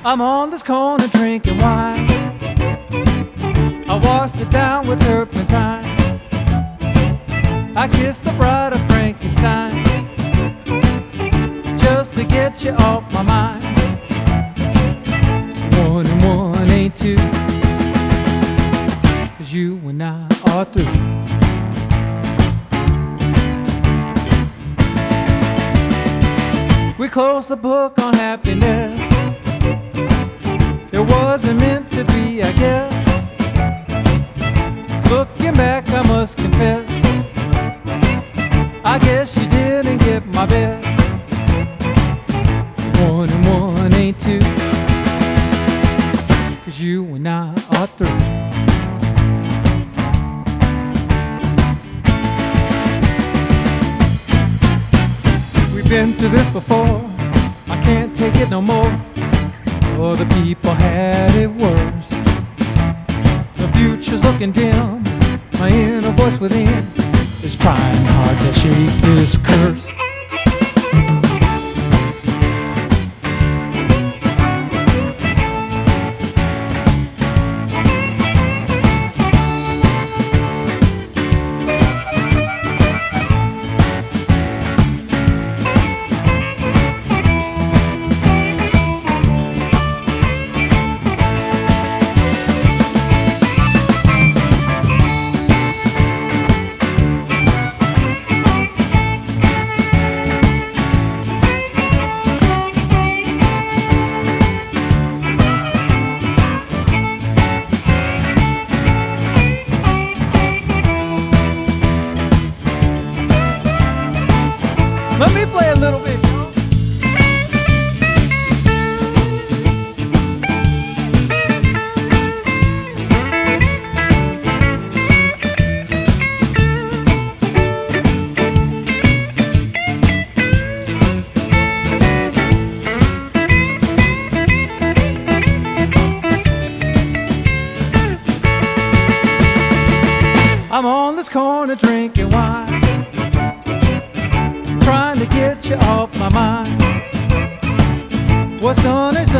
I'm on this corner drinking wine. I washed it down with turpentine. I kissed the bride of Frankenstein just to get you off my mind. 1 and 1 ain't 2, 'cause you and I are through. We closed the book on happiness. It wasn't meant to be, I guess. Looking back, I must confess, I guess you didn't get my best. 1 and 1 ain't 2, 'cause you and I are through. We've been through this before, I can't take it no more. Other people had it worse. The future's looking dim, my inner voice within is trying hard to shake this curse. Let me play a little bit. I'm on this corner drinking wine, trying to get you off my mind. What's done is